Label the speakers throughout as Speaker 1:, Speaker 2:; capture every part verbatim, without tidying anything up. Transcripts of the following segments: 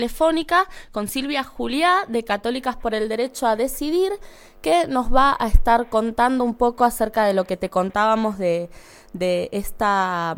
Speaker 1: telefónica con Silvia Juliá de Católicas por el Derecho a Decidir, que nos va a estar contando un poco acerca de lo que te contábamos de, de esta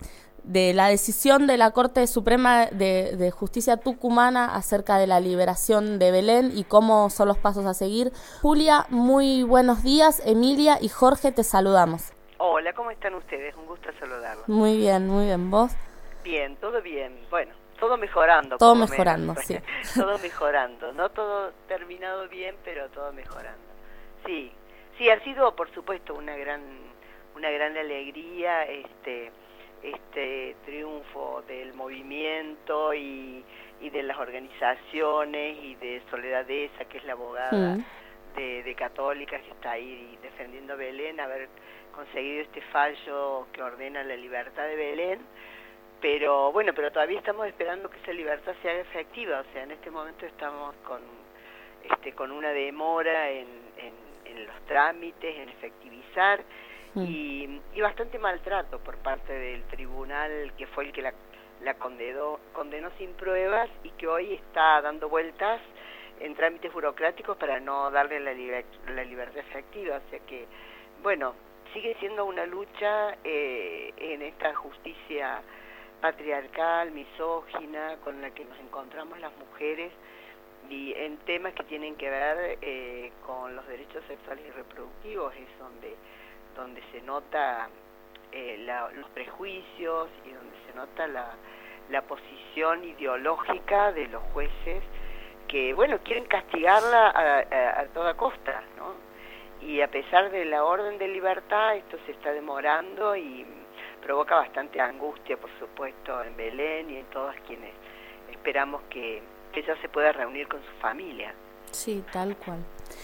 Speaker 1: de la decisión de la Corte Suprema de, de Justicia tucumana acerca de la liberación de Belén y cómo son los pasos a seguir. Julia, muy buenos días. Emilia y Jorge, te saludamos.
Speaker 2: Hola, ¿cómo están ustedes? Un gusto saludarlos.
Speaker 1: Muy bien, muy bien. ¿Vos?
Speaker 2: Bien, todo bien. Bueno, todo mejorando.
Speaker 1: Todo mejorando, menos. sí.
Speaker 2: Todo mejorando. No todo terminado bien, pero todo mejorando. Sí, sí, ha sido, por supuesto, una gran, una gran alegría este, este triunfo del movimiento y, y de las organizaciones y de Soledad Deza, que es la abogada mm. de, de Católicas, que está ahí defendiendo a Belén, haber conseguido este fallo que ordena la libertad de Belén. Pero bueno, pero todavía estamos esperando que esa libertad sea efectiva, o sea, en este momento estamos con este con una demora en, en, en los trámites, en efectivizar, mm. y, y bastante maltrato por parte del tribunal que fue el que la, la condenó, condenó sin pruebas y que hoy está dando vueltas en trámites burocráticos para no darle la, liber, la libertad efectiva, o sea que, bueno, sigue siendo una lucha eh, en esta justicia patriarcal, misógina, con la que nos encontramos las mujeres, y en temas que tienen que ver eh, con los derechos sexuales y reproductivos, es donde, donde se nota eh, la, los prejuicios y donde se nota la, la posición ideológica de los jueces que, bueno, quieren castigarla a, a, a toda costa, ¿no? Y a pesar de la orden de libertad, esto se está demorando y provoca bastante angustia, por supuesto, en Belén y en todas quienes esperamos que ella se pueda reunir con su familia.
Speaker 1: Sí, tal cual.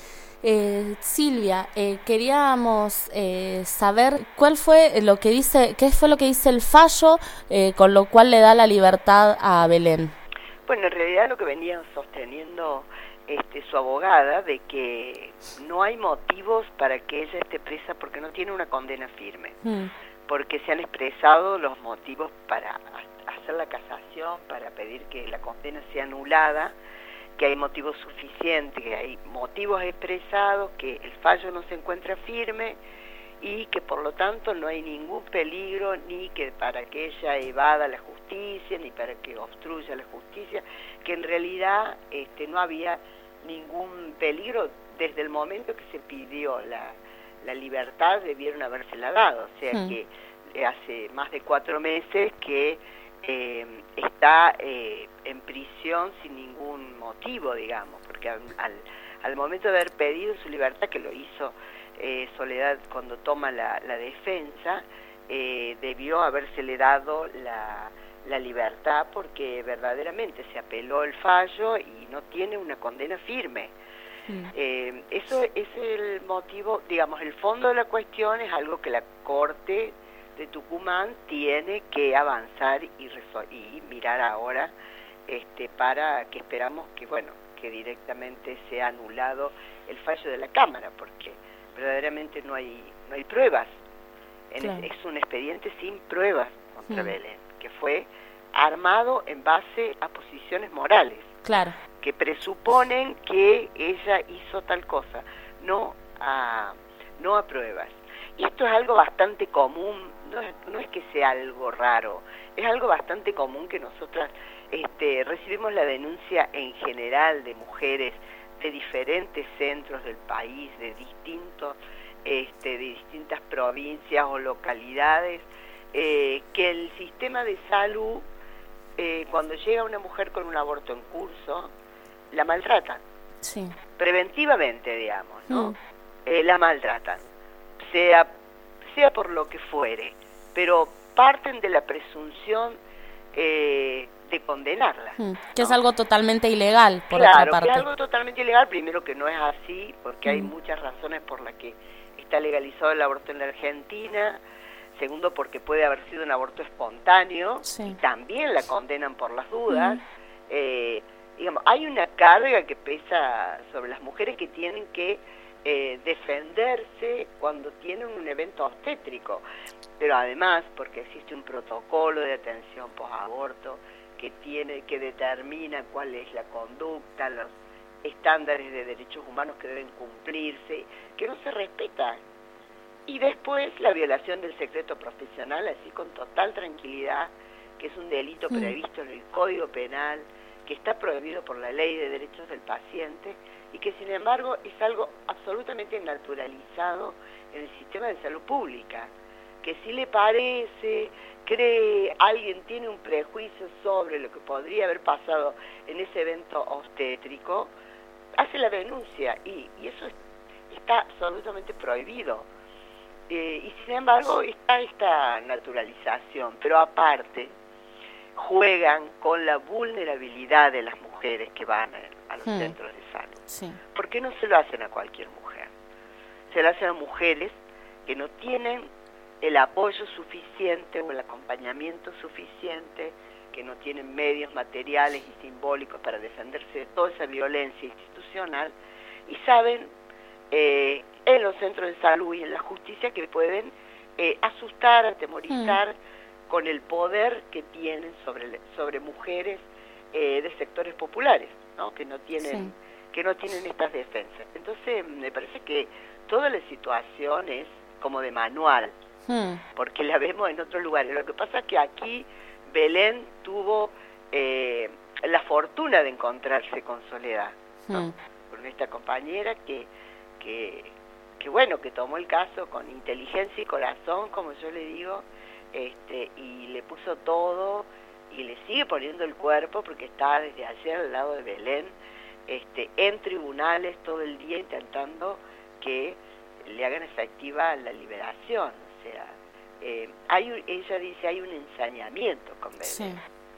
Speaker 1: Eh, Silvia, eh, queríamos eh, saber cuál fue lo que dice, qué fue lo que dice el fallo eh, con lo cual le da la libertad a Belén.
Speaker 2: Bueno, en realidad lo que venían sosteniendo este, su abogada, de que no hay motivos para que ella esté presa porque no tiene una condena firme. Mm. Porque se han expresado los motivos para hacer la casación, para pedir que la condena sea anulada, que hay motivos suficientes, que hay motivos expresados, que el fallo no se encuentra firme y que por lo tanto no hay ningún peligro ni que para que ella evada la justicia, ni para que obstruya la justicia, que en realidad este, no había ningún peligro desde el momento que se pidió la la libertad, debieron habérsela dado, o sea mm. que hace más de cuatro meses que eh, está eh, en prisión sin ningún motivo, digamos, porque al, al, al momento de haber pedido su libertad, que lo hizo eh, Soledad cuando toma la, la defensa, eh, debió habérsele dado la, la libertad porque verdaderamente se apeló el fallo y no tiene una condena firme. Eh, eso es el motivo, digamos, el fondo de la cuestión es algo que la Corte de Tucumán tiene que avanzar y, y mirar ahora este, para que esperamos que, bueno, que directamente sea anulado el fallo de la Cámara, porque verdaderamente no hay no hay pruebas. Claro. Es, es un expediente sin pruebas contra mm. Belén, que fue armado en base a posiciones morales.
Speaker 1: Claro.
Speaker 2: Que presuponen que ella hizo tal cosa, no a, no a pruebas. Y esto es algo bastante común, no es, no es que sea algo raro, es algo bastante común que nosotras este, recibimos la denuncia en general de mujeres de diferentes centros del país, de distintos, este, de distintas provincias o localidades, eh, que el sistema de salud, eh, cuando llega una mujer con un aborto en curso, la maltratan,
Speaker 1: sí.
Speaker 2: preventivamente, digamos, ¿no?
Speaker 1: Mm.
Speaker 2: Eh, la maltratan, sea, sea por lo que fuere, pero parten de la presunción eh, de condenarla.
Speaker 1: Mm.
Speaker 2: ¿no?
Speaker 1: Que es algo totalmente ilegal, por
Speaker 2: claro,
Speaker 1: otra parte.
Speaker 2: que es algo totalmente ilegal, primero que no es así, porque mm. hay muchas razones por las que está legalizado el aborto en la Argentina. Segundo, porque puede haber sido un aborto espontáneo,
Speaker 1: sí.
Speaker 2: y también la condenan por las dudas.
Speaker 1: Mm.
Speaker 2: Eh, digamos, hay una carga que pesa sobre las mujeres que tienen que eh, defenderse cuando tienen un evento obstétrico, pero además porque existe un protocolo de atención posaborto que tiene, que determina cuál es la conducta, los estándares de derechos humanos que deben cumplirse, que no se respetan. Y después la violación del secreto profesional, así con total tranquilidad, que es un delito mm. previsto en el Código Penal, que está prohibido por la Ley de Derechos del Paciente, y que sin embargo es algo absolutamente naturalizado en el sistema de salud pública, que si le parece, cree, alguien tiene un prejuicio sobre lo que podría haber pasado en ese evento obstétrico, hace la denuncia, y, y eso es, está absolutamente prohibido. Eh, y sin embargo está esta naturalización, pero aparte juegan con la vulnerabilidad de las mujeres que van a, a los hmm. centros de salud. Sí. ¿Por qué no se lo hacen a cualquier mujer? Se lo hacen a mujeres que no tienen el apoyo suficiente o el acompañamiento suficiente, que no tienen medios materiales y simbólicos para defenderse de toda esa violencia institucional, y saben eh, en los centros de salud y en la justicia que pueden eh, asustar, atemorizar mm. con el poder que tienen sobre, sobre mujeres eh, de sectores populares, ¿no? que no tienen sí. que no tienen estas defensas. Entonces me parece que toda la situación es como de manual, mm. porque la vemos en otros lugares. Lo que pasa es que aquí Belén tuvo eh, la fortuna de encontrarse con Soledad, ¿no? mm. con esta compañera que, que, que bueno, que tomó el caso con inteligencia y corazón, como yo le digo, este, y le puso todo, y le sigue poniendo el cuerpo, porque está desde ayer al lado de Belén, este, en tribunales todo el día intentando que le hagan efectiva la liberación. O sea, eh, hay un, ella dice, hay un ensañamiento con Belén. Sí.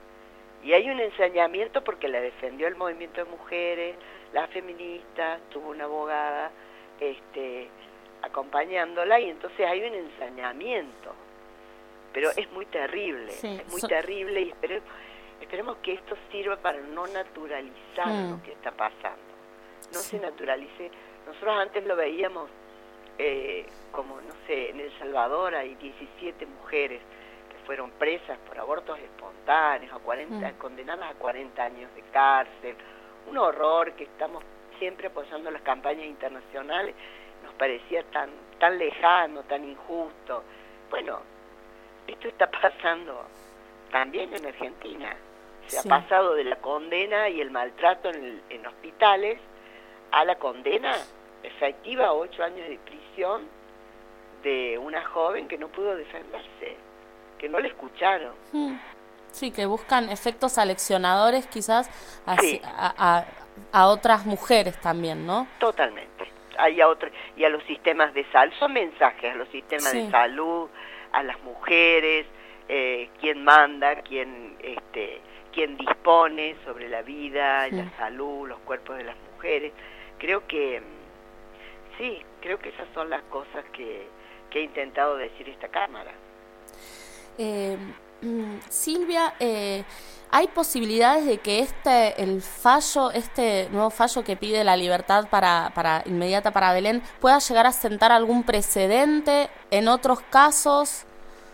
Speaker 2: Y hay un ensañamiento porque la defendió el movimiento de mujeres, la feminista, tuvo una abogada este, acompañándola, y entonces hay un ensañamiento. Pero es muy terrible, sí. es muy so terrible, y esperemos, esperemos que esto sirva para no naturalizar mm. lo que está pasando. No sí. se naturalice. Nosotros antes lo veíamos eh, como, no sé, en El Salvador hay diecisiete mujeres que fueron presas por abortos espontáneos, a cuarenta, mm. condenadas a cuarenta años de cárcel. Un horror que estamos siempre apoyando las campañas internacionales. Nos parecía tan, tan lejano, tan injusto. Bueno, esto está pasando también en Argentina. Se sí. ha pasado de la condena y el maltrato en, el, en hospitales a la condena efectiva a ocho años de prisión de una joven que no pudo defenderse, que no le escucharon.
Speaker 1: Sí, que buscan efectos aleccionadores quizás a, sí. a, a, a otras mujeres también, ¿no?
Speaker 2: Totalmente. Hay a otro, y a los sistemas de salud, son mensajes a los sistemas sí. de salud, a las mujeres, eh, quién manda, quién, este, quién dispone sobre la vida, sí. la salud, los cuerpos de las mujeres. Creo que, sí, creo que esas son las cosas que, que ha intentado decir esta Cámara.
Speaker 1: Eh, Silvia, eh, ¿hay posibilidades de que este, el fallo, este nuevo fallo que pide la libertad para, para inmediata para Belén, pueda llegar a sentar algún precedente en otros casos?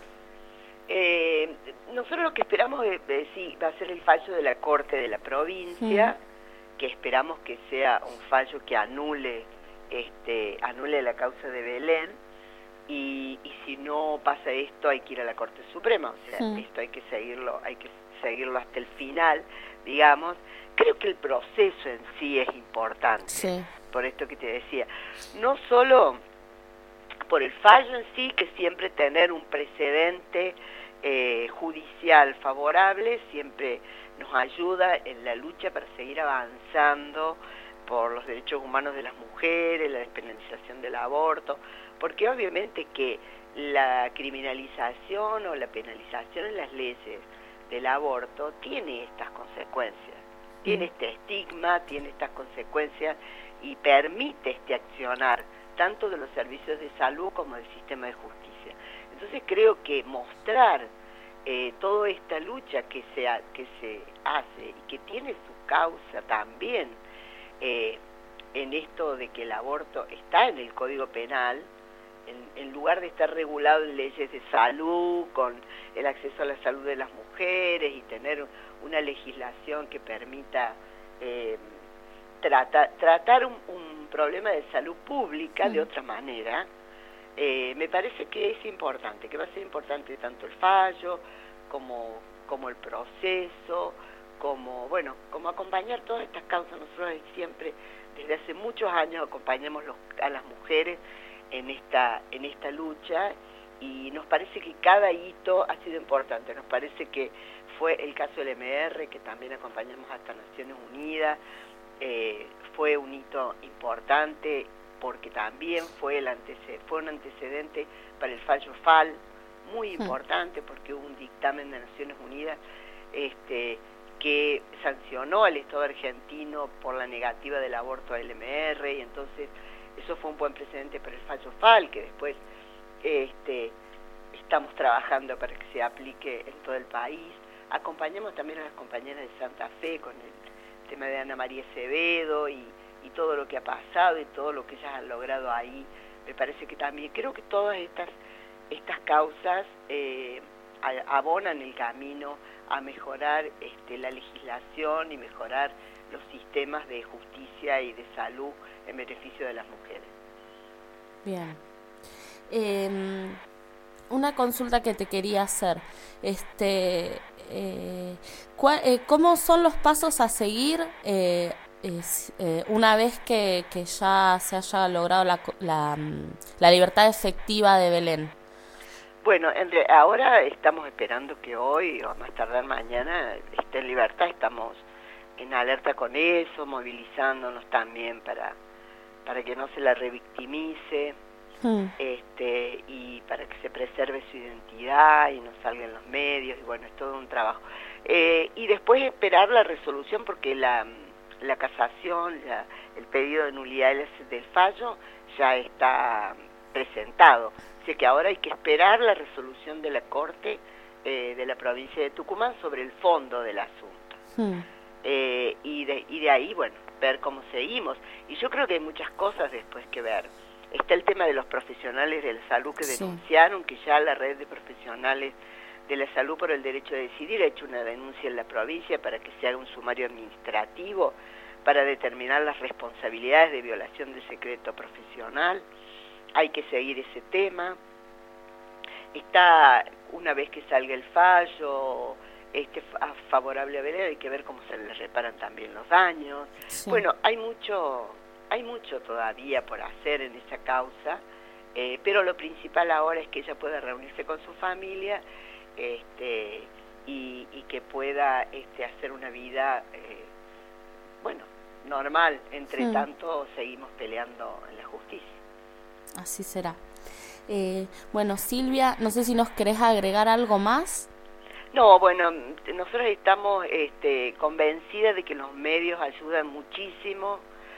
Speaker 2: Eh, nosotros lo que esperamos es, es, sí, va a ser el fallo de la Corte de la provincia, mm. que esperamos que sea un fallo que anule, este, anule la causa de Belén. Y, y si no pasa esto, hay que ir a la Corte Suprema, o sea, sí. esto hay que seguirlo, hay que seguirlo hasta el final, digamos. Creo que el proceso en sí es importante, sí. por esto que te decía, no solo por el fallo en sí, que siempre tener un precedente eh, judicial favorable siempre nos ayuda en la lucha para seguir avanzando por los derechos humanos de las mujeres, la despenalización del aborto, porque obviamente que la criminalización o la penalización en las leyes del aborto tiene estas consecuencias, tiene este estigma, tiene estas consecuencias y permite este accionar tanto de los servicios de salud como del sistema de justicia. Entonces creo que mostrar eh, toda esta lucha que se, ha, que se hace y que tiene su causa también eh, en esto de que el aborto está en el Código Penal, En, en lugar de estar regulado en leyes de salud, con el acceso a la salud de las mujeres y tener una legislación que permita eh, trata, tratar un, un problema de salud pública mm. de otra manera, eh, me parece que es importante, que va a ser importante tanto el fallo como, como el proceso, como, bueno, como acompañar todas estas causas. Nosotros siempre, desde hace muchos años, acompañamos los, a las mujeres en esta, en esta lucha, y nos parece que cada hito ha sido importante. Nos parece que fue el caso del M R, que también acompañamos hasta Naciones Unidas, eh, fue un hito importante porque también fue, el antecedente, fue un antecedente para el fallo F A L, muy importante, porque hubo un dictamen de Naciones Unidas este, que sancionó al Estado argentino por la negativa del aborto al M R, y entonces eso fue un buen precedente para el fallo F A L, que después este, estamos trabajando para que se aplique en todo el país. Acompañamos también a las compañeras de Santa Fe con el tema de Ana María Acevedo y, y todo lo que ha pasado y todo lo que ellas han logrado ahí. Me parece que también, creo que todas estas, estas causas eh, abonan el camino a mejorar este, la legislación y mejorar los sistemas de justicia y de salud en beneficio de las mujeres.
Speaker 1: Bien. Eh, una consulta que te quería hacer, este, eh, ¿cuál, eh, ¿cómo son los pasos a seguir eh, es, eh, una vez que, que ya se haya logrado la, la, la libertad efectiva de Belén?
Speaker 2: Bueno, en re, ahora estamos esperando que hoy o más tardar mañana esté en libertad. Estamos en alerta con eso, movilizándonos también para, para que no se la revictimice. Mm. Este, y para que se preserve su identidad y no salga en los medios, y bueno, es todo un trabajo. Eh, y después esperar la resolución, porque la, la casación, la, el pedido de nulidad del fallo ya está presentado. Así que ahora hay que esperar la resolución de la Corte eh, de la provincia de Tucumán sobre el fondo del asunto. Mm. Eh, y, de, y de ahí, bueno, ver cómo seguimos. Y yo creo que hay muchas cosas después que ver. Está el tema de los profesionales de la salud que denunciaron, sí. que ya la red de profesionales de la salud por el derecho a decidir ha hecho una denuncia en la provincia para que se haga un sumario administrativo para determinar las responsabilidades de violación del secreto profesional. Hay que seguir ese tema. Está, una vez que salga el fallo este favorable a Belén, hay que ver cómo se le reparan también los daños. Sí. Bueno, hay mucho... Hay mucho todavía por hacer en esa causa, eh, pero lo principal ahora es que ella pueda reunirse con su familia este, y, y que pueda este, hacer una vida, eh, bueno, normal. Entre mm. tanto, seguimos peleando en la justicia.
Speaker 1: Así será. Eh, bueno, Silvia, no sé si nos querés agregar algo más.
Speaker 2: No, bueno, nosotros estamos este, convencidas de que los medios ayudan muchísimo,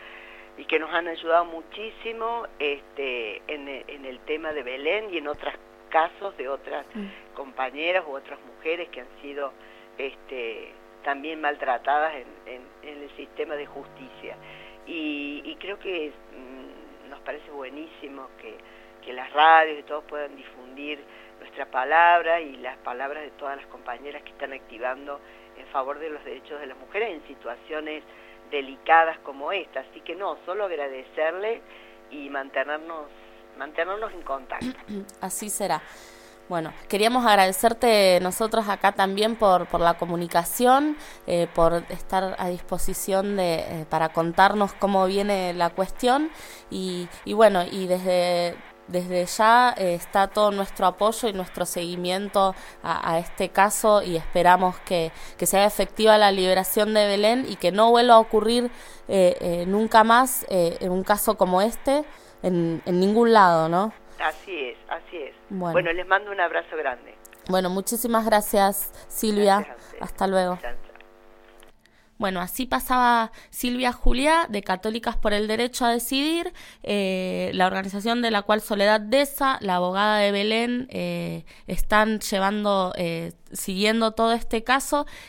Speaker 2: y que nos han ayudado muchísimo este, en, en el tema de Belén y en otros casos de otras mm. compañeras u otras mujeres que han sido este, también maltratadas en, en, en el sistema de justicia. Y, y creo que mm, nos parece buenísimo que, que las radios y todos puedan difundir nuestra palabra y las palabras de todas las compañeras que están activando en favor de los derechos de las mujeres en situaciones delicadas como esta. Así que no, solo agradecerle y mantenernos mantenernos en contacto.
Speaker 1: Así será. Bueno, queríamos agradecerte nosotros acá también por, por la comunicación, eh, por estar a disposición de eh, para contarnos cómo viene la cuestión y, y bueno, y desde Desde ya eh, está todo nuestro apoyo y nuestro seguimiento a, a este caso y esperamos que, que sea efectiva la liberación de Belén y que no vuelva a ocurrir eh, eh, nunca más eh, en un caso como este en, en ningún lado, ¿no?
Speaker 2: Así es, así es. Bueno, bueno les mando un abrazo grande.
Speaker 1: Bueno, muchísimas gracias, Silvia. Gracias. Hasta luego.
Speaker 2: Chao, chao.
Speaker 1: Bueno, así pasaba Silvia Juliá, de Católicas por el Derecho a Decidir, eh, la organización de la cual Soledad Deza, la abogada de Belén, eh, están llevando, eh, siguiendo todo este caso